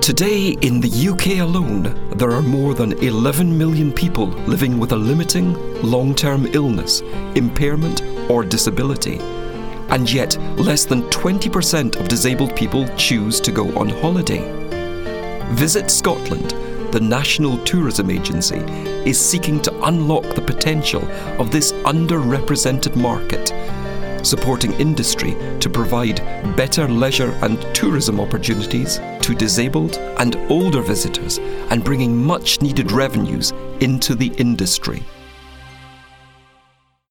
Today, in the UK alone, there are more than 11 million people living with a limiting, long-term illness, impairment, or disability. And yet, less than 20% of disabled people choose to go on holiday. Visit Scotland, the National Tourism Agency, is seeking to unlock the potential of this underrepresented market, supporting industry to provide better leisure and tourism opportunities to disabled and older visitors and bringing much needed revenues into the industry.